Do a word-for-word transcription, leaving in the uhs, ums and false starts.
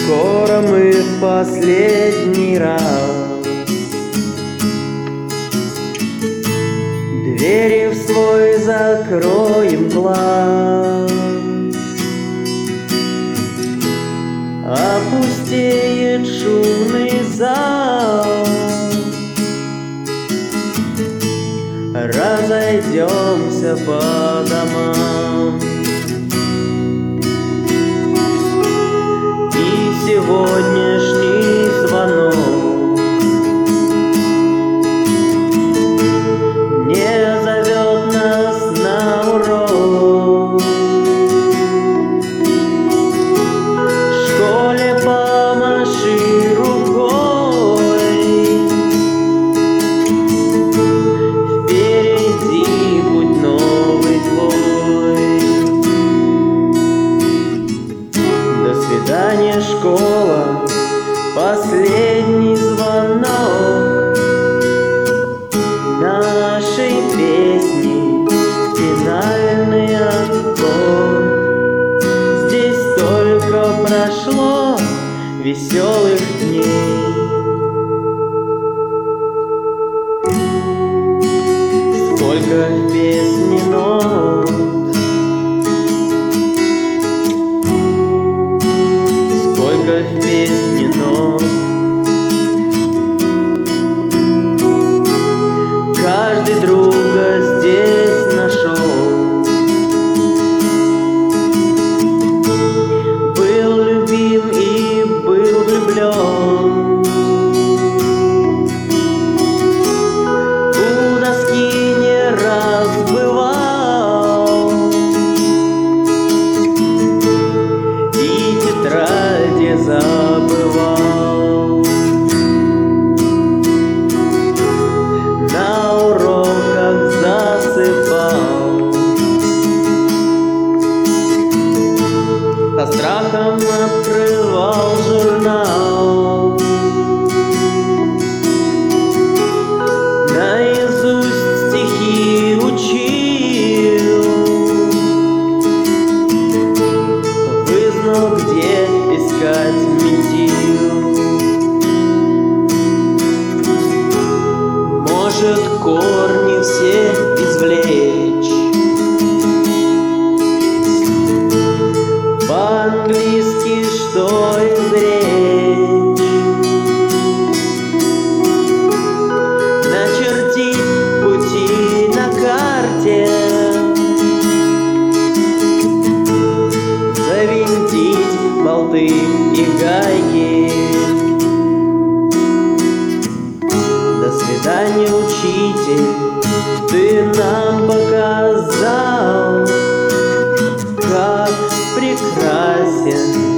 Скоро мы в последний раз двери в свой закроем глаз. Опустеет шумный зал, разойдемся по домам. И сегодняшний звонок не зовет нас на урок. В школе помаши рукой, впереди путь новый твой. До свидания, школа, последний звонок нашей песни, финальный аккорд. Здесь только прошло веселых дней. Сколько в песне нот, сколько в песне нот. Каждый друга здесь нашел, был любим и был влюблен. У доски не раз бывал и тетради забывал. На уроках засыпал, со страхом открывал журнал. Наизусть стихи учил, вызнал, где искать метил. Может, корни все извлечь, по-английски что изречь, начертить пути на карте, завинтить болты и гайки. До свидания, учитель, ты нам показал, как прекрасен